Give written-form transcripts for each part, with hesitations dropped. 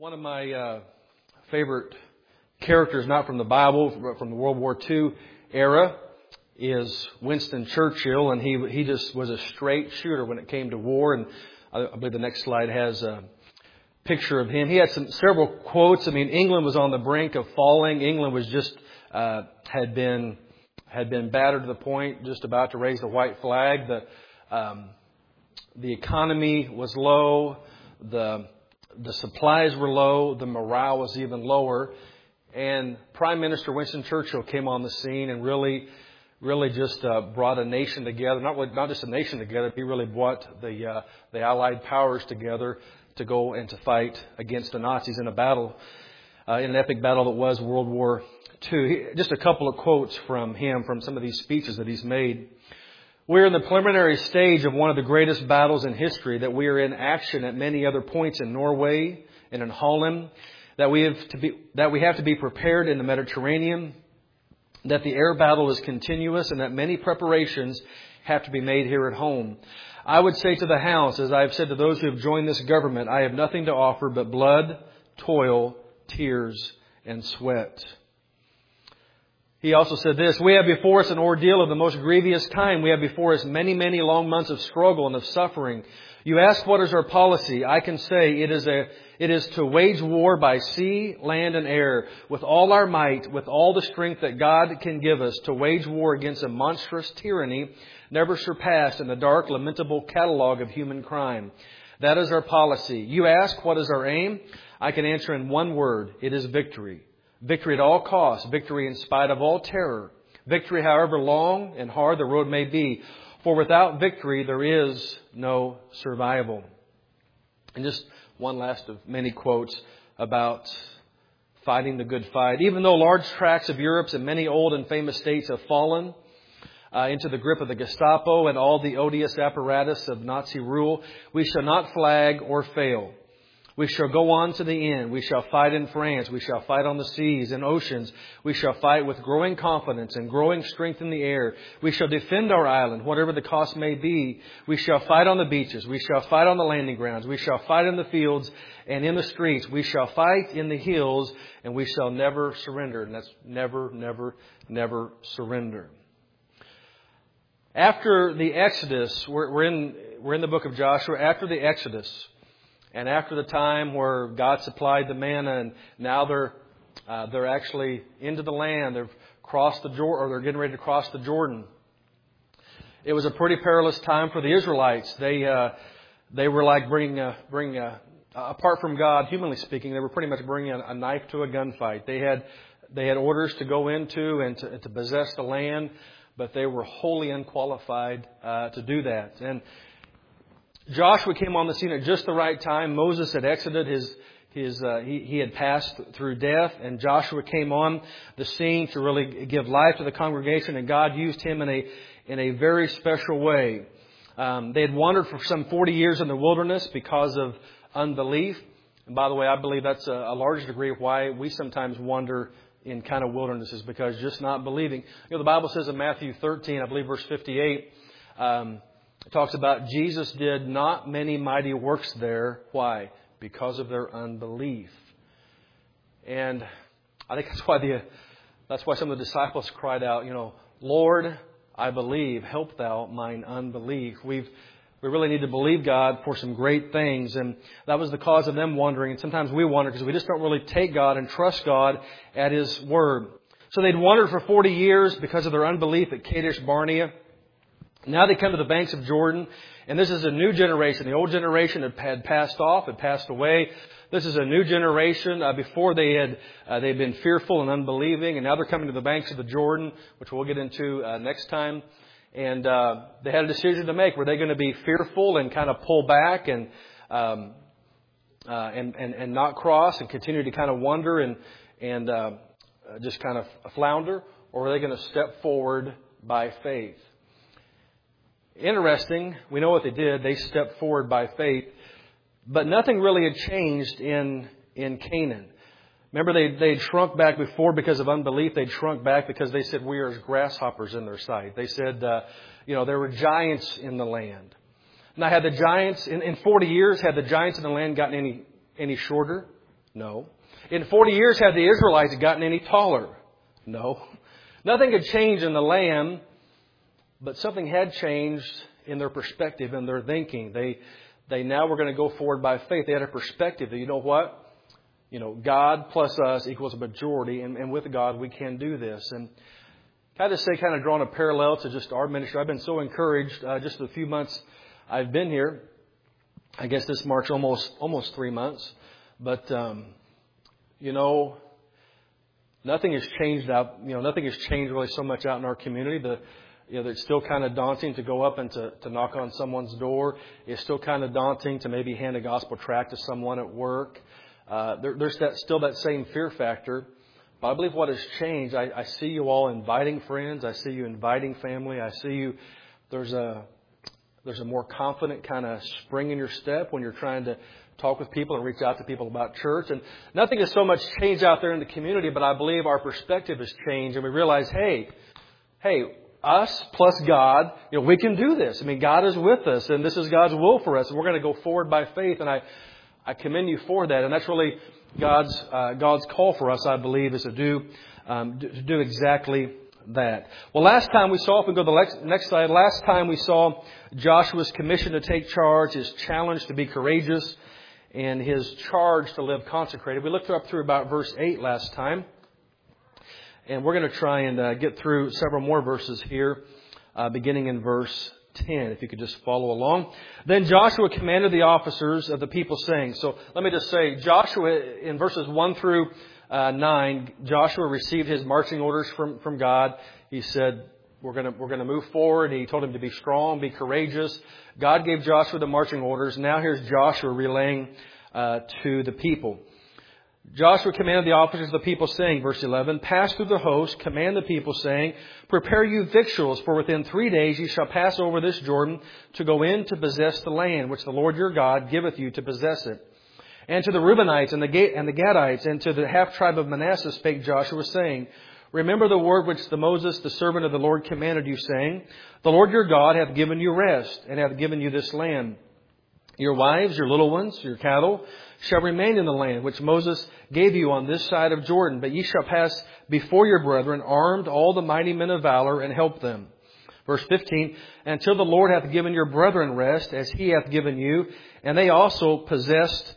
One of my favorite characters, not from the Bible, but from the World War II era, is Winston Churchill, and he just was a straight shooter when it came to war. And I believe the next slide has a picture of him. He had several quotes. I mean, England was on the brink of falling. England was just had been battered to the point, just about to raise the white flag. The economy was low. The supplies were low. The morale was even lower. And Prime Minister Winston Churchill came on the scene and really just brought a nation together. Not just a nation together. He really brought the Allied powers together to go and to fight against the Nazis in a battle, in an epic battle that was World War II. Just a couple of quotes from him from some of these speeches that he's made. We're in the preliminary stage of one of the greatest battles in history, that we are in action at many other points in Norway and in Holland, that we have to be prepared in the Mediterranean, that the air battle is continuous, and that many preparations have to be made here at home. I would say to the House, as I have said to those who have joined this government, I have nothing to offer but blood, toil, tears, and sweat. He also said this: we have before us an ordeal of the most grievous kind. We have before us many, many long months of struggle and of suffering. You ask, what is our policy? I can say it is to wage war by sea, land, and air, with all our might, with all the strength that God can give us, to wage war against a monstrous tyranny never surpassed in the dark, lamentable catalogue of human crime. That is our policy. You ask, what is our aim? I can answer in one word: it is victory. Victory at all costs. Victory in spite of all terror. Victory however long and hard the road may be. For without victory, there is no survival. And just one last of many quotes about fighting the good fight. Even though large tracts of Europe and many old and famous states have fallen into the grip of the Gestapo and all the odious apparatus of Nazi rule, we shall not flag or fail. We shall go on to the end. We shall fight in France. We shall fight on the seas and oceans. We shall fight with growing confidence and growing strength in the air. We shall defend our island, whatever the cost may be. We shall fight on the beaches. We shall fight on the landing grounds. We shall fight in the fields and in the streets. We shall fight in the hills, and we shall never surrender. And that's never, never, never surrender. After the Exodus, we're in the book of Joshua. After the Exodus, and after the time where God supplied the manna, and now they're actually into the land. They've crossed the Jordan, or they're getting ready to cross the Jordan. It was a pretty perilous time for the Israelites. They were like bringing apart from God, humanly speaking, they were pretty much bringing a knife to a gunfight. They had orders to go into and to possess the land, but they were wholly unqualified to do that. And Joshua came on the scene at just the right time. Moses had exited he had passed through death, and Joshua came on the scene to really give life to the congregation, and God used him in a very special way. They had wandered for some 40 years in the wilderness because of unbelief. And by the way, I believe that's a large degree of why we sometimes wander in kind of wildernesses, because just not believing. The Bible says in Matthew 13, I believe verse 58, it talks about Jesus did not many mighty works there. Why? Because of their unbelief. And I think that's why some of the disciples cried out, Lord, I believe, help thou mine unbelief. We really need to believe God for some great things. And that was the cause of them wandering. And sometimes we wander because we just don't really take God and trust God at His word. So they'd wandered for 40 years because of their unbelief at Kadesh Barnea. Now they come to the banks of Jordan, and this is a new generation. The old generation had passed off, had passed away. This is a new generation. Before they'd been fearful and unbelieving, and now they're coming to the banks of the Jordan, which we'll get into next time. And they had a decision to make. Were they going to be fearful and kind of pull back and not cross and continue to kind of wander and just kind of flounder, or were they going to step forward by faith? Interesting, we know what they did. They stepped forward by faith. But nothing really had changed in Canaan. Remember, they'd shrunk back before because of unbelief. They'd shrunk back because they said, we are as grasshoppers in their sight. They said, there were giants in the land. Now, had the giants, in 40 years, had the giants in the land gotten any shorter? No. In 40 years, had the Israelites gotten any taller? No. Nothing had changed in the land, but something had changed in their perspective and their thinking. They now were going to go forward by faith. They had a perspective that, you know what? God plus us equals a majority, and with God we can do this. And can I just say, kind of drawing a parallel to just our ministry, I've been so encouraged just the few months I've been here. I guess this March almost 3 months. But, nothing has changed nothing has changed really so much out in our community. It's still kind of daunting to go up and to knock on someone's door. It's still kind of daunting to maybe hand a gospel tract to someone at work. There's still that same fear factor. But I believe what has changed, I see you all inviting friends. I see you inviting family. I see you, there's a more confident kind of spring in your step when you're trying to talk with people and reach out to people about church. And nothing has so much changed out there in the community, but I believe our perspective has changed. And we realize, hey, us plus God, we can do this. I mean, God is with us, and this is God's will for us. And we're going to go forward by faith. And I commend you for that. And that's really God's call for us, I believe, is to do exactly that. Well, last time we saw, if we go to the next slide, last time we saw Joshua's commission to take charge, his challenge to be courageous, and his charge to live consecrated. We looked up through about verse 8 last time. And we're going to try and get through several more verses here, beginning in verse 10, if you could just follow along. Then Joshua commanded the officers of the people, saying, so let me just say, Joshua, in verses 1 through 9, Joshua received his marching orders from God. He said, we're going to move forward. He told him to be strong, be courageous. God gave Joshua the marching orders. Now here's Joshua relaying to the people. Joshua commanded the officers of the people, saying, verse 11, pass through the host, command the people, saying, prepare you victuals, for within 3 days you shall pass over this Jordan to go in to possess the land, which the Lord your God giveth you to possess it. And to the Reubenites and the Gadites and to the half tribe of Manasseh spake Joshua, saying, remember the word which Moses, the servant of the Lord, commanded you, saying, the Lord your God hath given you rest, and hath given you this land. Your wives, your little ones, your cattle shall remain in the land which Moses gave you on this side of Jordan. But ye shall pass before your brethren, armed, all the mighty men of valor, and help them. Verse 15, until the Lord hath given your brethren rest, as he hath given you, and they also possessed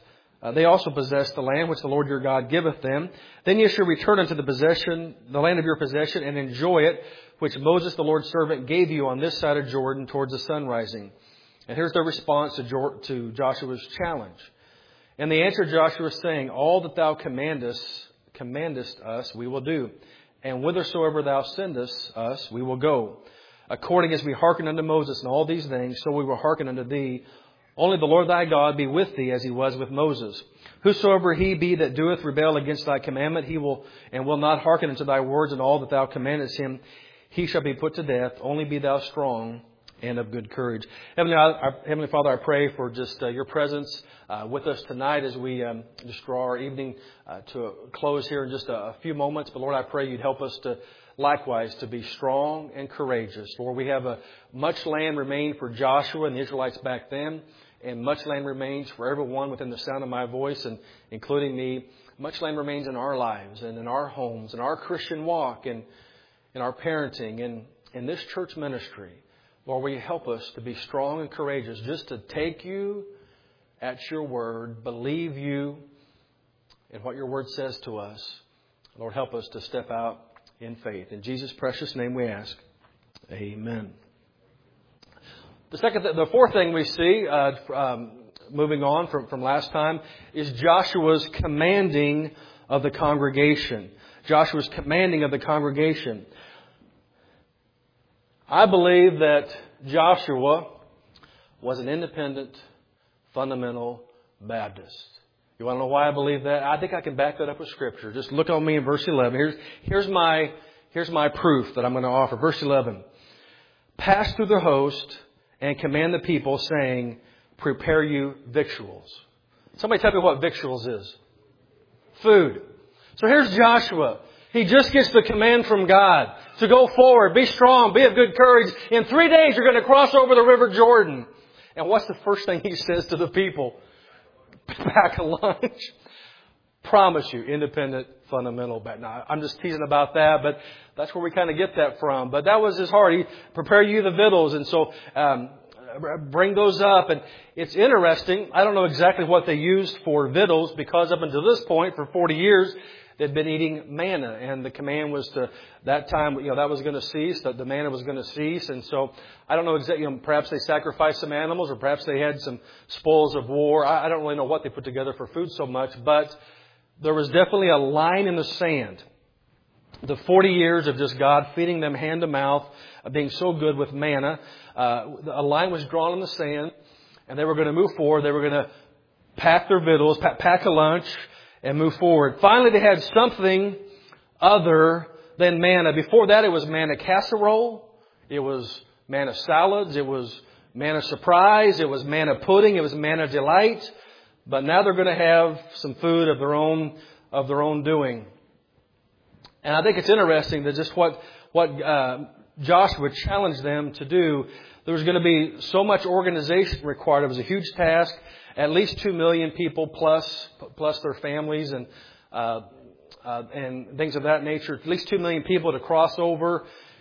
the land which the Lord your God giveth them. Then ye shall return unto the land of your possession, and enjoy it, which Moses the Lord's servant gave you on this side of Jordan towards the sun rising. And here's the response to Joshua's challenge. And the answer Joshua is saying, all that thou commandest us, we will do. And whithersoever thou sendest us, we will go. According as we hearken unto Moses and all these things, so we will hearken unto thee. Only the Lord thy God be with thee as he was with Moses. Whosoever he be that doeth rebel against thy commandment, he will not hearken unto thy words and all that thou commandest him, he shall be put to death. Only be thou strong and of good courage. Heavenly Father, I pray for just your presence with us tonight as we just draw our evening to a close here in just a few moments. But Lord, I pray you'd help us to likewise to be strong and courageous. Lord, we have much land remained for Joshua and the Israelites back then, and much land remains for everyone within the sound of my voice, and including me. Much land remains in our lives and in our homes, in our Christian walk, and in our parenting, and in this church ministry. Lord, will you help us to be strong and courageous, just to take you at your word, believe you in what your word says to us. Lord, help us to step out in faith. In Jesus' precious name we ask. Amen. The fourth thing we see, moving on from last time, is Joshua's commanding of the congregation. Joshua's commanding of the congregation. I believe that Joshua was an independent, fundamental Baptist. You want to know why I believe that? I think I can back that up with Scripture. Just look on me in verse 11. Here's my proof that I'm going to offer. Verse 11. Pass through the host and command the people, saying, prepare you victuals. Somebody tell me what victuals is. Food. So here's Joshua. He just gets the command from God to go forward, be strong, be of good courage. In 3 days, you're going to cross over the River Jordan. And what's the first thing he says to the people? Pack a lunch. Promise you, independent, fundamental. Now, I'm just teasing about that, but that's where we kind of get that from. But that was his heart. He prepare you the victuals, and so bring those up. And it's interesting. I don't know exactly what they used for victuals, because up until this point, for 40 years, they'd been eating manna, and the command was to that time, that was going to cease, that the manna was going to cease. And so I don't know exactly, perhaps they sacrificed some animals, or perhaps they had some spoils of war. I don't really know what they put together for food so much, but there was definitely a line in the sand. The 40 years of just God feeding them hand to mouth, being so good with manna, a line was drawn in the sand, and they were going to move forward. They were going to pack their victuals, pack a lunch, and move forward. Finally, they had something other than manna. Before that, it was manna casserole. It was manna salads. It was manna surprise. It was manna pudding. It was manna delight. But now they're going to have some food of their own doing. And I think it's interesting that just what Joshua challenged them to do. There was going to be so much organization required. It was a huge task. At least 2 million people plus their families and things of that nature. At least 2 million people to cross over.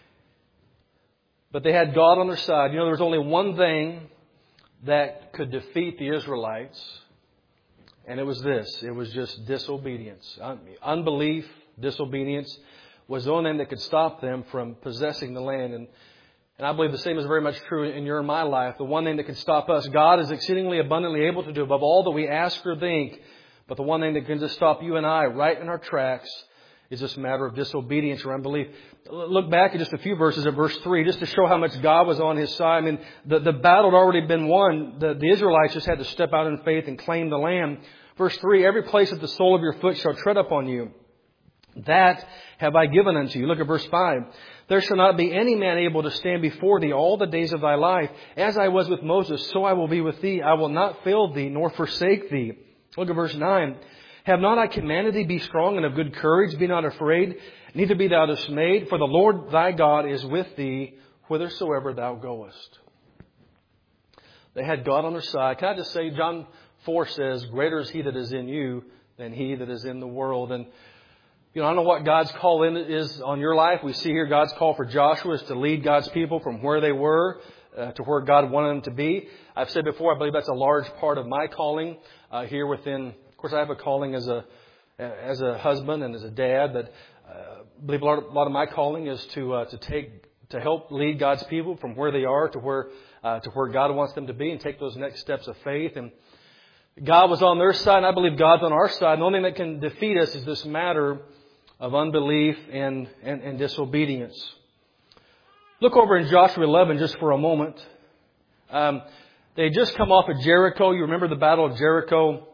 But they had God on their side. There was only one thing that could defeat the Israelites. And it was this. It was just disobedience. Unbelief, disobedience was the only thing that could stop them from possessing the land. And I believe the same is very much true in your and my life. The one thing that can stop us, God is exceedingly abundantly able to do above all that we ask or think. But the one thing that can just stop you and I right in our tracks is this matter of disobedience or unbelief. Look back at just a few verses at verse 3, just to show how much God was on his side. I mean, the battle had already been won. The Israelites just had to step out in faith and claim the land. Verse 3, every place that the sole of your foot shall tread upon you, that have I given unto you. Look at verse 5. There shall not be any man able to stand before thee all the days of thy life. As I was with Moses, so I will be with thee. I will not fail thee, nor forsake thee. Look at verse 9. Have not I commanded thee, be strong and of good courage, be not afraid, neither be thou dismayed, for the Lord thy God is with thee whithersoever thou goest. They had God on their side. Can I just say, John 4 says, greater is he that is in you than he that is in the world. And I don't know what God's call is on your life. We see here God's call for Joshua is to lead God's people from where they were to where God wanted them to be. I've said before, I believe that's a large part of my calling here within. Of course, I have a calling as a husband and as a dad, but I believe a lot of my calling is to help lead God's people from where they are to where God wants them to be and take those next steps of faith. And God was on their side, and I believe God's on our side. And the only thing that can defeat us is this matter of unbelief and disobedience. Look over in Joshua 11 just for a moment. They had just come off of Jericho. You remember the Battle of Jericho.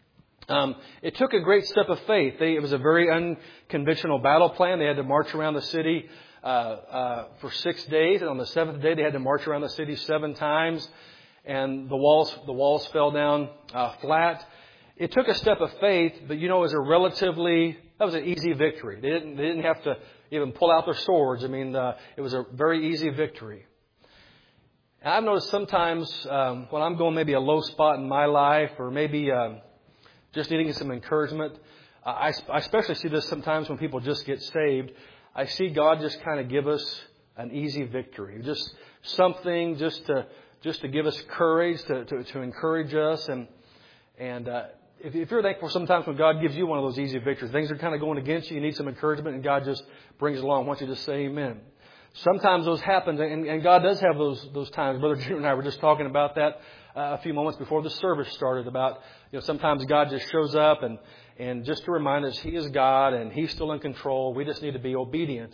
It took a great step of faith. It was a very unconventional battle plan. They had to march around the city for 6 days. And on the seventh day, they had to march around the city 7 times. And the walls fell down flat. It took a step of faith, but it was that was an easy victory. They didn't have to even pull out their swords. I mean, it was a very easy victory. And I've noticed sometimes when I'm going maybe a low spot in my life, or maybe just needing some encouragement, I especially see this sometimes when people just get saved. I see God just kind of give us an easy victory, just something just to give us courage, to encourage us. And if you're thankful sometimes when God gives you one of those easy victories, things are kind of going against you, you need some encouragement, and God just brings it along. I want you to say amen. Sometimes those happen, and God does have those times. Brother Jim and I were just talking about that a few moments before the service started, about sometimes God just shows up and just to remind us He is God and He's still in control. We just need to be obedient.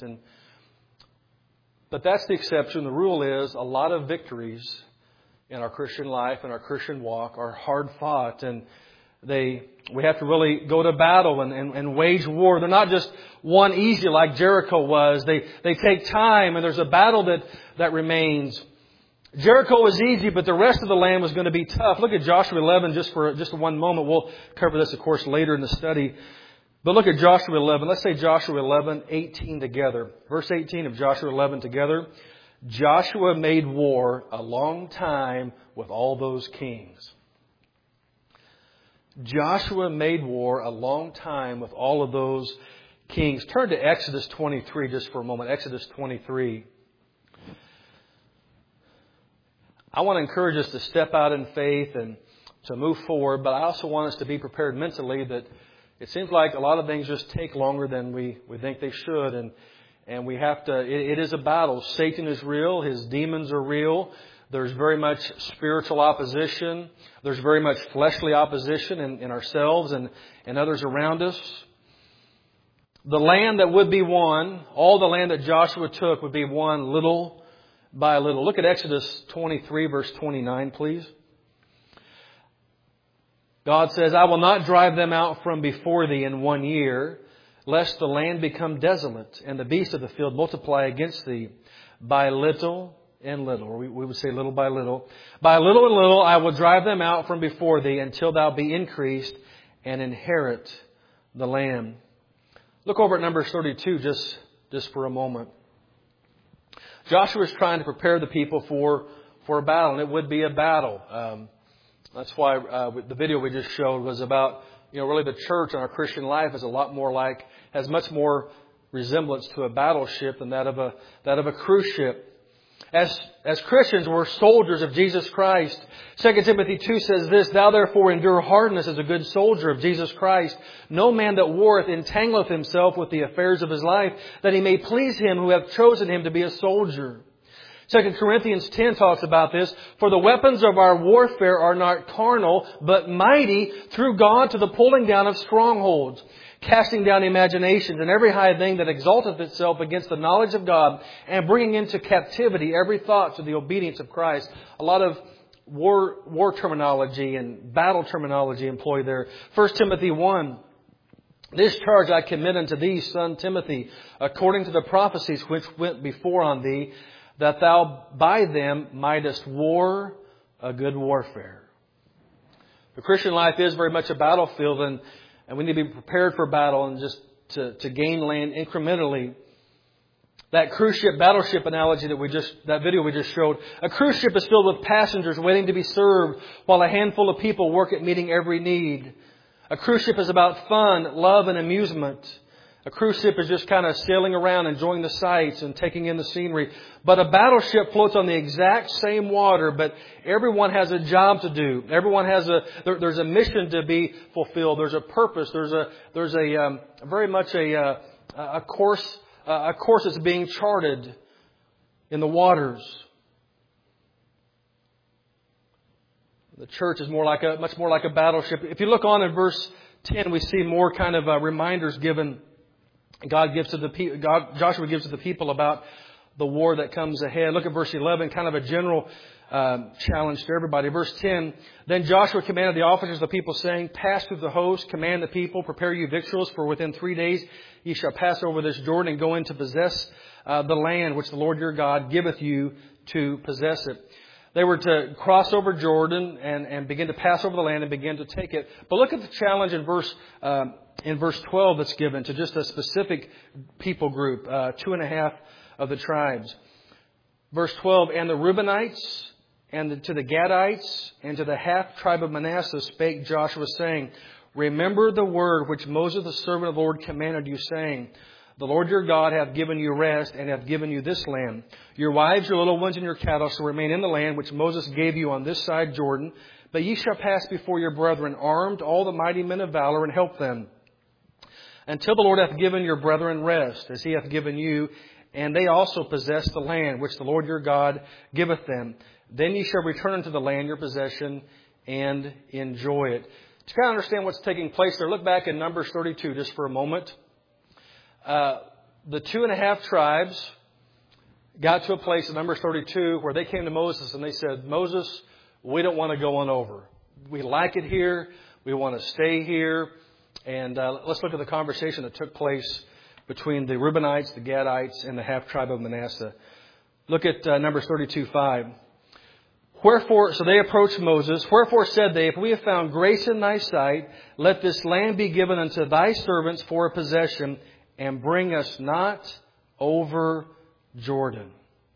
But that's the exception. The rule is a lot of victories in our Christian life and our Christian walk are hard fought, and we have to really go to battle and wage war. They're not just won easy like Jericho was. They take time, and there's a battle that remains. Jericho was easy, but the rest of the land was going to be tough. Look at Joshua 11 just for one moment. We'll cover this, of course, later in the study. But look at Joshua 11. Let's say Joshua 11:18 together. Verse 18 of Joshua 11 together. Joshua made war a long time with all those kings. Joshua made war a long time with all of those kings. Turn to Exodus 23 just for a moment. Exodus 23. I want to encourage us to step out in faith and to move forward, but I also want us to be prepared mentally that it seems like a lot of things just take longer than we think they should, and we have to, it is a battle. Satan is real. His demons are real. There's very much spiritual opposition. There's very much fleshly opposition in ourselves and others around us. The land that would be won, all the land that Joshua took would be won little by little. Look at Exodus 23 verse 29, please. God says, I will not drive them out from before thee in 1 year, lest the land become desolate and the beasts of the field multiply against thee by little and little. Or we would say little by little. By little and little I will drive them out from before thee until thou be increased and inherit the land. Look over at Numbers 32 just for a moment. Joshua is trying to prepare the people for a battle, and it would be a battle. That's why the video we just showed was about, really the church and our Christian life is a lot more has much more resemblance to a battleship than that of a cruise ship. As Christians, we're soldiers of Jesus Christ. 2 Timothy 2 says this, Thou therefore endure hardness as a good soldier of Jesus Christ. No man that warreth entangleth himself with the affairs of his life, that he may please him who hath chosen him to be a soldier. 2 Corinthians 10 talks about this. For the weapons of our warfare are not carnal, but mighty through God to the pulling down of strongholds, casting down imaginations and every high thing that exalteth itself against the knowledge of God, and bringing into captivity every thought to the obedience of Christ. A lot of war terminology and battle terminology employed there. 1 Timothy 1. This charge I commit unto thee, son Timothy, according to the prophecies which went before on thee, that thou by them mightest war a good warfare. The Christian life is very much a battlefield, and we need to be prepared for battle and just to gain land incrementally. That cruise ship, battleship analogy that video we just showed, a cruise ship is filled with passengers waiting to be served while a handful of people work at meeting every need. A cruise ship is about fun, love, and amusement. A cruise ship is just kind of sailing around, enjoying the sights and taking in the scenery. But a battleship floats on the exact same water, but everyone has a job to do. Everyone has there's a mission to be fulfilled. There's a purpose. There's a very much a course that's being charted in the waters. The church is much more like a battleship. If you look on in verse 10, we see more kind of reminders given. Joshua gives to the people about the war that comes ahead. Look at verse 11, kind of a general challenge to everybody. Verse 10, Then Joshua commanded the officers of the people, saying, Pass through the host, command the people, prepare you victuals, for within 3 days ye shall pass over this Jordan and go in to possess the land which the Lord your God giveth you to possess it. They were to cross over Jordan and begin to pass over the land and begin to take it. But look at the challenge in verse 12 that's given to just a specific people group, 2.5 of the tribes. Verse 12, And the Reubenites, and to the Gadites, and to the half tribe of Manasseh spake Joshua, saying, Remember the word which Moses the servant of the Lord commanded you, saying, The Lord your God hath given you rest, and hath given you this land. Your wives, your little ones, and your cattle shall remain in the land which Moses gave you on this side Jordan. But ye shall pass before your brethren, armed, all the mighty men of valor, and help them, until the Lord hath given your brethren rest, as he hath given you, and they also possess the land which the Lord your God giveth them. Then ye shall return unto the land your possession, and enjoy it. To kind of understand what's taking place there, look back in Numbers 32 just for a moment. The 2.5 tribes got to a place in Numbers 32 where they came to Moses and they said, Moses, we don't want to go on over. We like it here. We want to stay here. And let's look at the conversation that took place between the Reubenites, the Gadites, and the half tribe of Manasseh. Look at Numbers 32:5. Wherefore, so they approached Moses. Wherefore said they, If we have found grace in thy sight, let this land be given unto thy servants for a possession, and bring us not over Jordan.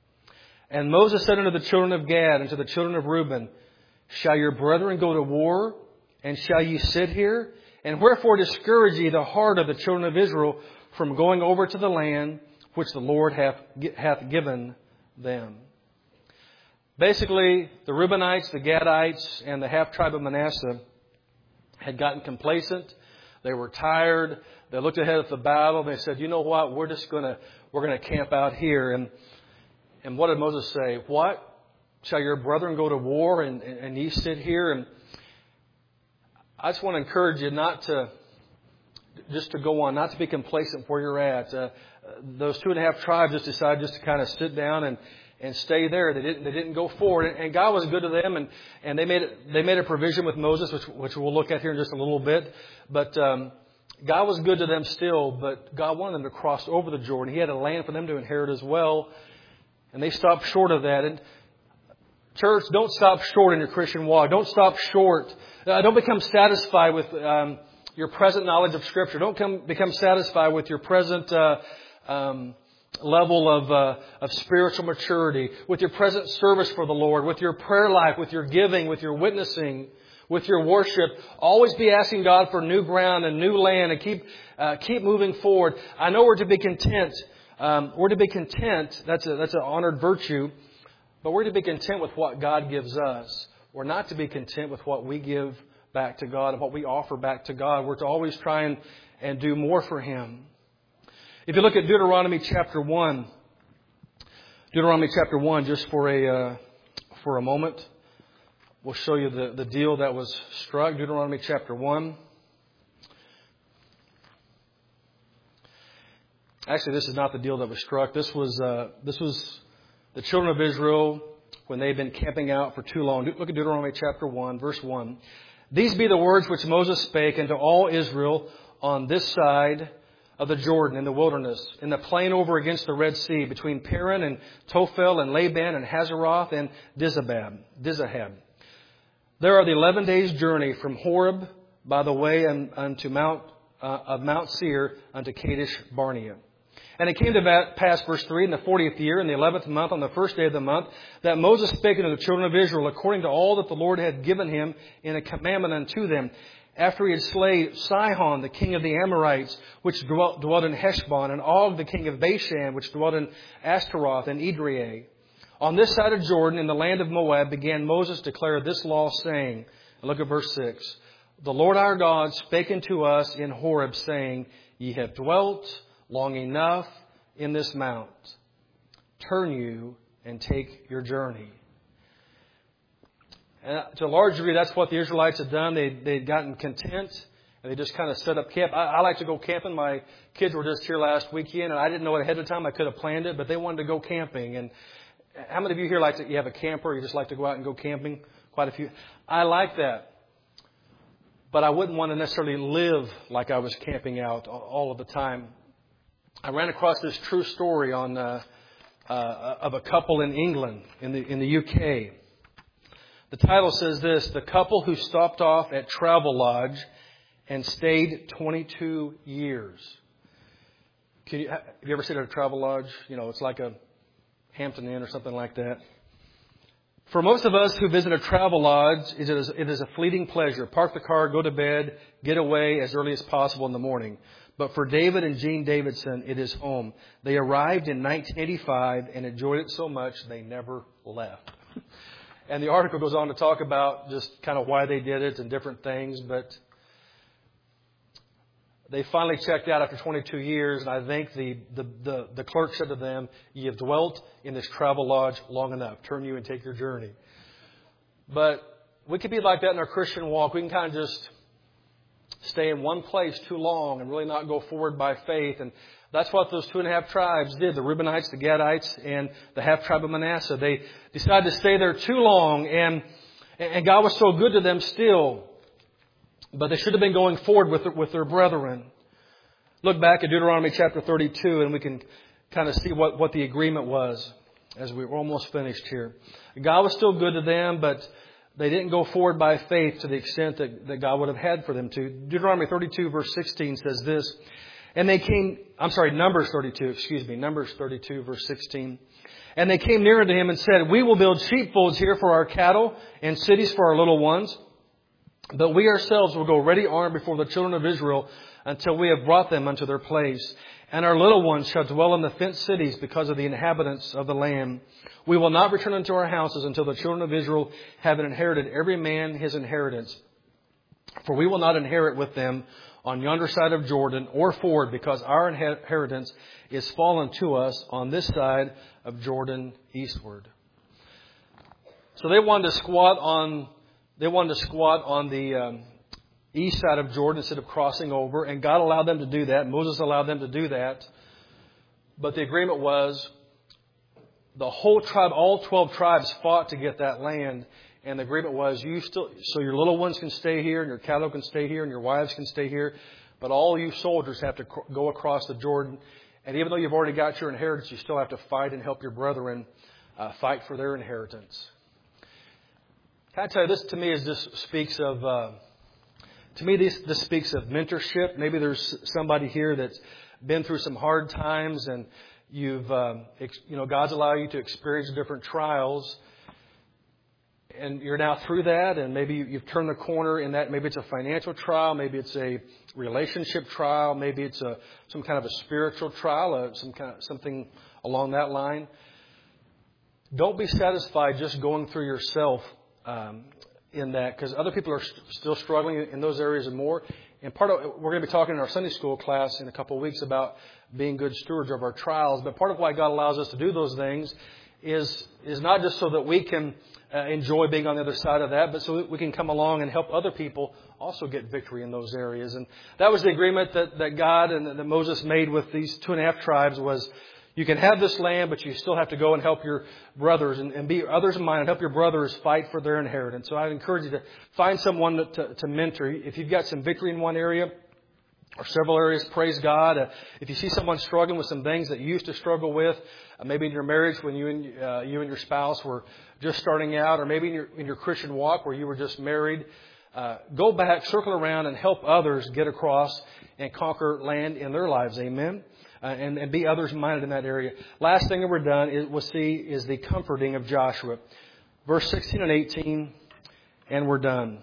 And Moses said unto the children of Gad and to the children of Reuben, Shall your brethren go to war And shall ye sit here? And wherefore discourage ye the heart of the children of Israel from going over to the land which the Lord hath given them? Basically, the Reubenites, the Gadites, and the half-tribe of Manasseh had gotten complacent. They were tired. They looked ahead at the battle. They said, you know what? We're going to camp out here. And what did Moses say? What? Shall your brethren go to war and ye sit here? And I just want to encourage you not to go on, not to be complacent where you're at. Those 2.5 tribes just decided just to kind of sit down and stay there. They didn't go forward, and God was good to them, and they made a provision with Moses, which we'll look at here in just a little bit. But God was good to them still, but God wanted them to cross over the Jordan. He had a land for them to inherit as well, and they stopped short of that. And church, don't stop short in your Christian walk. Don't stop short. Don't become satisfied with your present knowledge of Scripture. Don't become satisfied with your present level of spiritual maturity, with your present service for the Lord, with your prayer life, with your giving, with your witnessing, with your worship. Always be asking God for new ground and new land, and keep moving forward. I know we're to be content. We're to be content. That's an honored virtue. But we're to be content with what God gives us. We're not to be content with what we give back to God and what we offer back to God. We're to always try and do more for Him. If you look at Deuteronomy chapter 1, just for a moment, we'll show you the deal that was struck. Deuteronomy chapter 1. Actually, this is not the deal that was struck. This was the children of Israel when they've been camping out for too long. Look at Deuteronomy chapter 1, verse 1. These be the words which Moses spake unto all Israel on this side of the Jordan in the wilderness, in the plain over against the Red Sea, between Paran and Tophel and Laban and Hazeroth and Dizahab. There are the 11 days' journey from Horeb by the way unto Mount Seir unto Kadesh Barnea. And it came to pass, verse 3, in the 40th year, in the 11th month, on the first day of the month, that Moses spake unto the children of Israel according to all that the Lord had given him in a commandment unto them, after he had slain Sihon, the king of the Amorites, which dwelt in Heshbon, and Og, the king of Bashan, which dwelt in Ashtaroth and Edrei. On this side of Jordan, in the land of Moab, began Moses to declare this law, saying, and look at verse 6, the Lord our God spake unto us in Horeb, saying, Ye have dwelt long enough in this mount. Turn you and take your journey. And to a large degree, that's what the Israelites had done. They'd gotten content, and they just kind of set up camp. I like to go camping. My kids were just here last weekend, and I didn't know it ahead of time. I could have planned it, but they wanted to go camping. And how many of you here you have a camper, you just like to go out and go camping? Quite a few. I like that. But I wouldn't want to necessarily live like I was camping out all of the time. I ran across this true story of a couple in England, in the UK. The title says this: the couple who stopped off at Travelodge and stayed 22 years. Have you ever stayed at a Travelodge? You know, it's like a Hampton Inn or something like that. For most of us who visit a Travelodge, it is a fleeting pleasure. Park the car, go to bed, get away as early as possible in the morning. But for David and Jean Davidson, it is home. They arrived in 1985 and enjoyed it so much they never left. And the article goes on to talk about just kind of why they did it and different things. But they finally checked out after 22 years. And I think the clerk said to them, "You have dwelt in this Travelodge long enough. Turn you and take your journey." But we could be like that in our Christian walk. We can kind of just stay in one place too long and really not go forward by faith. And that's what those 2.5 tribes did. The Reubenites, the Gadites, and the half-tribe of Manasseh. They decided to stay there too long, and God was so good to them still. But they should have been going forward with their brethren. Look back at Deuteronomy chapter 32, and we can kind of see what the agreement was as we're almost finished here. God was still good to them, but they didn't go forward by faith to the extent that God would have had for them to. Deuteronomy 32 verse 16 says this. And they came, Numbers 32 verse 16. And they came near to him and said, "We will build sheepfolds here for our cattle and cities for our little ones. But we ourselves will go ready armed before the children of Israel until we have brought them unto their place. And our little ones shall dwell in the fenced cities because of the inhabitants of the land. We will not return unto our houses until the children of Israel have inherited every man his inheritance. For we will not inherit with them on yonder side of Jordan or ford, because our inheritance is fallen to us on this side of Jordan eastward. So they wanted to squat on the east side of Jordan instead of crossing over. And God allowed them to do that. Moses allowed them to do that. But the agreement was the whole tribe, all 12 tribes fought to get that land. And the agreement was so your little ones can stay here and your cattle can stay here and your wives can stay here. But all you soldiers have to go across the Jordan. And even though you've already got your inheritance, you still have to fight and help your brethren fight for their inheritance. Can I tell you, this to me speaks of this speaks of mentorship. Maybe there's somebody here that's been through some hard times, and you've God's allowed you to experience different trials, and you're now through that, and maybe you've turned the corner in that. Maybe it's a financial trial, maybe it's a relationship trial, maybe it's some kind of a spiritual trial, something along that line. Don't be satisfied just going through yourself. In that, because other people are still struggling in those areas and more. And we're going to be talking in our Sunday school class in a couple of weeks about being good stewards of our trials. But part of why God allows us to do those things is not just so that we can enjoy being on the other side of that, but so that we can come along and help other people also get victory in those areas. And that was the agreement that God and that Moses made with these 2.5 tribes was, you can have this land, but you still have to go and help your brothers and be others in mind and help your brothers fight for their inheritance. So I encourage you to find someone to mentor. If you've got some victory in one area or several areas, praise God. If you see someone struggling with some things that you used to struggle with, maybe in your marriage when you and your spouse were just starting out, or maybe in your Christian walk where you were just married, go back, circle around, and help others get across and conquer land in their lives. Amen. And be others-minded in that area. Last thing that we're done we'll see is the comforting of Joshua. Verse 16 and 18, and we're done.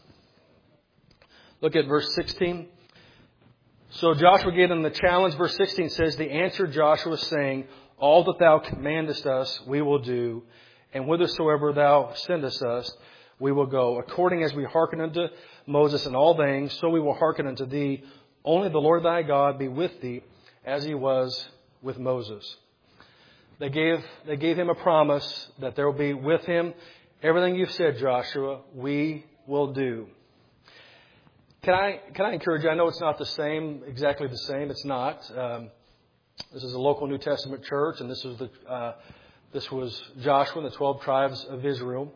Look at verse 16. So Joshua gave them the challenge. Verse 16 says, They answered Joshua, saying, All that thou commandest us we will do, and whithersoever thou sendest us we will go. According as we hearken unto Moses in all things, so we will hearken unto thee. Only the Lord thy God be with thee, as he was with Moses. They gave him a promise that there will be with him. Everything you've said, Joshua, we will do. Can I encourage you? I know it's not exactly the same. It's not. This is a local New Testament church, and this was Joshua and the 12 tribes of Israel.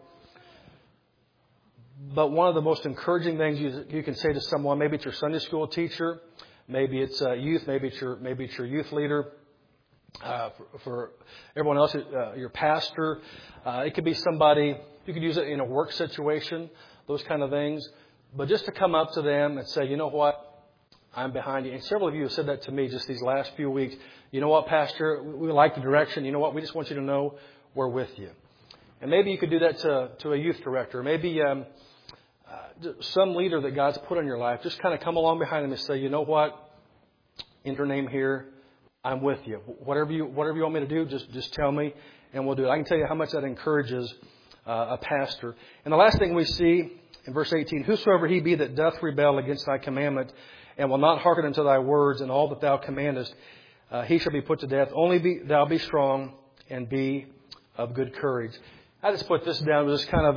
But one of the most encouraging things you can say to someone, maybe it's your Sunday school teacher, maybe it's youth, maybe it's your youth leader. For everyone else, your pastor. It could be somebody, you could use it in a work situation, those kind of things. But just to come up to them and say, you know what, I'm behind you. And several of you have said that to me just these last few weeks. You know what, Pastor, we like the direction. You know what, we just want you to know we're with you. And maybe you could do that to a youth director. Maybe some leader that God's put in your life. Just kind of come along behind them and say, you know what, enter name here. I'm with you. Whatever you want me to do, just tell me and we'll do it. I can tell you how much that encourages a pastor. And the last thing we see in verse 18, whosoever he be that doth rebel against thy commandment and will not hearken unto thy words and all that thou commandest, he shall be put to death. Only thou be strong and be of good courage. I just put this down as kind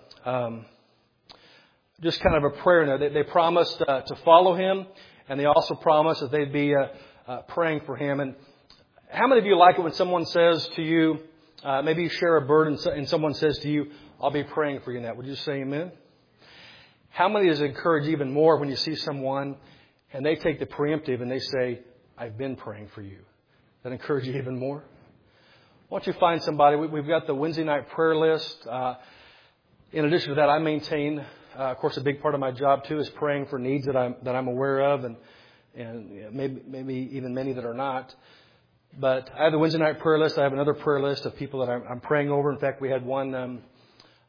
of a prayer note. They promised to follow him, and they also promised that they'd be praying for him. And how many of you like it when someone says to you, maybe you share a burden and someone says to you, I'll be praying for you in that. Would you say amen? How many is encouraged even more when you see someone and they take the preemptive and they say, I've been praying for you? That encourage you even more? Why don't you find somebody? We've got the Wednesday night prayer list. In addition to that, I maintain, of course, a big part of my job too is praying for needs that I'm aware of, and maybe even many that are not. But I have the Wednesday night prayer list. I have another prayer list of people that I'm praying over. In fact, we had one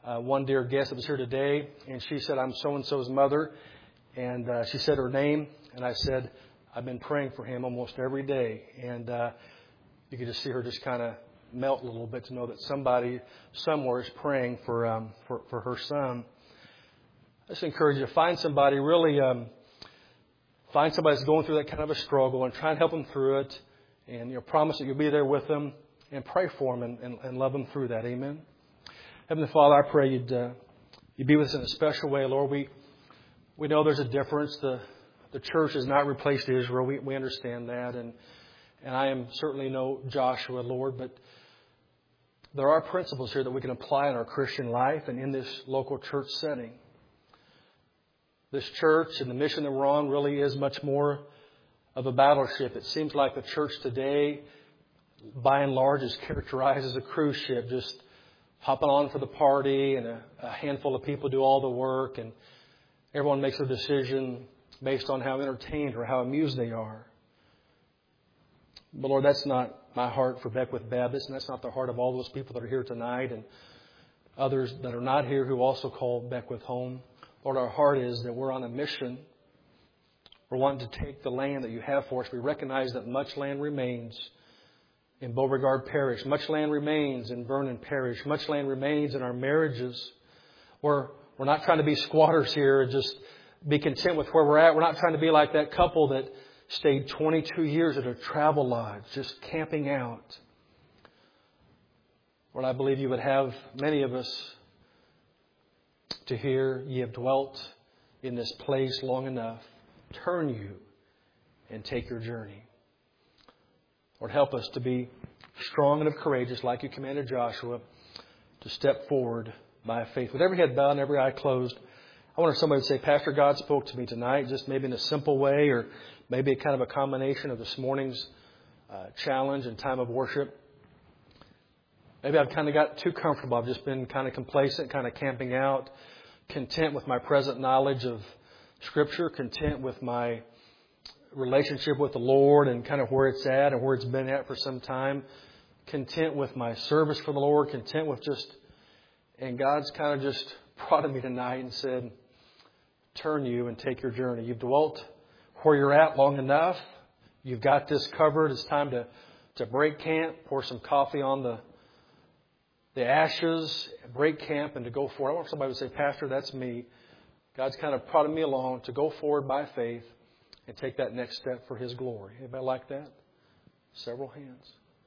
one dear guest that was here today, and she said, I'm so-and-so's mother. And she said her name, and I said, I've been praying for him almost every day. And you could just see her just kind of melt a little bit to know that somebody somewhere is praying for her son. I just encourage you to find somebody, really find somebody that's going through that kind of a struggle and try and help them through it. And promise that you'll be there with them and pray for them and love them through that. Amen. Heavenly Father, I pray you'd be with us in a special way, Lord. We know there's a difference. The church has not replaced Israel. We understand that. And I am certainly no Joshua, Lord, but there are principles here that we can apply in our Christian life and in this local church setting. This church and the mission that we're on really is much more of a battleship. It seems like the church today, by and large, is characterized as a cruise ship, just hopping on for the party, and a handful of people do all the work, and everyone makes a decision based on how entertained or how amused they are. But Lord, that's not my heart for Beckwith Baptist, and that's not the heart of all those people that are here tonight and others that are not here who also call Beckwith home. Lord, our heart is that we're on a mission. We're wanting to take the land that you have for us. We recognize that much land remains in Beauregard Parish. Much land remains in Vernon Parish. Much land remains in our marriages. We're not trying to be squatters here and just be content with where we're at. We're not trying to be like that couple that stayed 22 years at a travel lodge, just camping out. Lord, I believe you would have many of us to hear, ye have dwelt in this place long enough. Turn you and take your journey. Lord, help us to be strong and courageous like you commanded Joshua to step forward by faith. With every head bowed and every eye closed, I wonder if somebody would say, Pastor, God spoke to me tonight, just maybe in a simple way, or maybe kind of a combination of this morning's challenge and time of worship. Maybe I've kind of got too comfortable. I've just been kind of complacent, kind of camping out, content with my present knowledge of Scripture, content with my relationship with the Lord and kind of where it's at and where it's been at for some time, content with my service for the Lord, content with just... And God's kind of just prodded me tonight and said, turn you and take your journey. You've dwelt where you're at long enough. You've got this covered. It's time to break camp, pour some coffee on the ashes, break camp, and to go forward. I want somebody to say, Pastor, that's me. God's kind of prodded me along to go forward by faith and take that next step for His glory. Anybody like that? Several hands.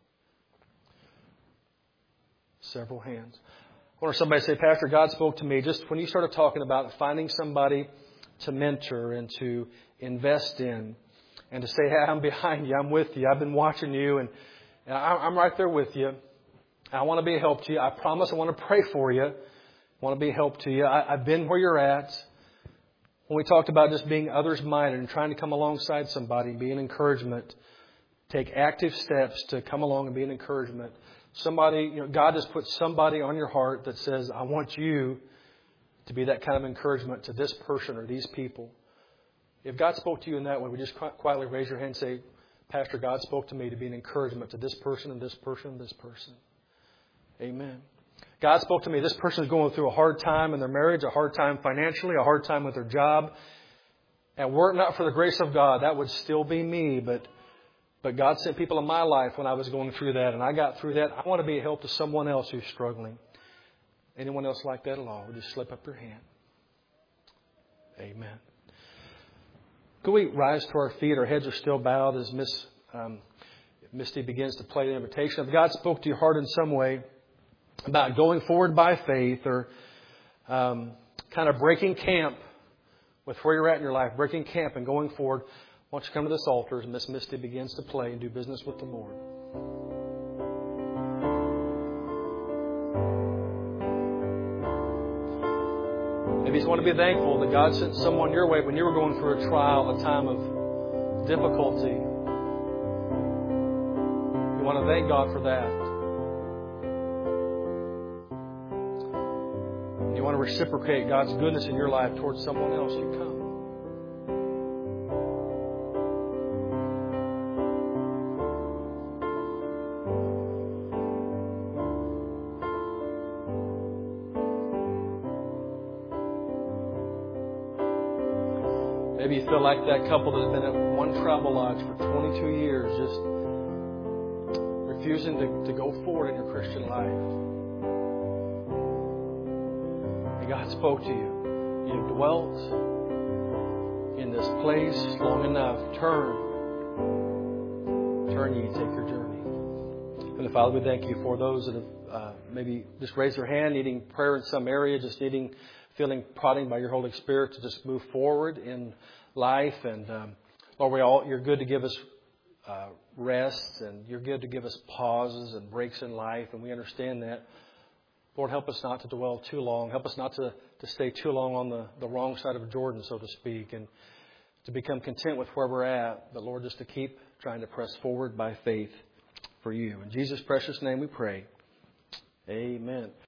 Several hands. I wonder if somebody say, Pastor, God spoke to me just when you started talking about finding somebody to mentor and to invest in and to say, hey, I'm behind you. I'm with you. I've been watching you and I'm right there with you. I want to be a help to you. I promise I want to pray for you. I want to be a help to you. I've been where you're at. When we talked about just being others-minded and trying to come alongside somebody and be an encouragement, take active steps to come along and be an encouragement. Somebody, God has put somebody on your heart that says, I want you to be that kind of encouragement to this person or these people. If God spoke to you in that way, we just quietly raise your hand and say, Pastor, God spoke to me to be an encouragement to this person and this person and this person. Amen. God spoke to me. This person is going through a hard time in their marriage, a hard time financially, a hard time with their job. And were it not for the grace of God, that would still be me. But God sent people in my life when I was going through that, and I got through that. I want to be a help to someone else who's struggling. Anyone else like that at all? Would you slip up your hand? Amen. Could we rise to our feet? Our heads are still bowed as Misty begins to play the invitation. If God spoke to your heart in some way about going forward by faith or kind of breaking camp with where you're at in your life, breaking camp and going forward, why don't you come to this altar as Miss Misty begins to play and do business with the Lord. Maybe you just want to be thankful that God sent someone your way when you were going through a trial, a time of difficulty. You want to thank God for that. You want to reciprocate God's goodness in your life towards someone else. You come. Maybe you feel like that couple that has been at one travel lodge for 22 years, just refusing to go forward in your Christian life. And God spoke to you. You've dwelt in this place long enough. Turn ye, take your journey. And Father, we thank you for those that have maybe just raised their hand, needing prayer in some area, just feeling prodding by your Holy Spirit to just move forward in life. And Lord, you're good to give us rest, and you're good to give us pauses and breaks in life, and we understand that. Lord, help us not to dwell too long. Help us not to stay too long on the wrong side of Jordan, so to speak, and to become content with where we're at. But Lord, just to keep trying to press forward by faith for you. In Jesus' precious name we pray. Amen.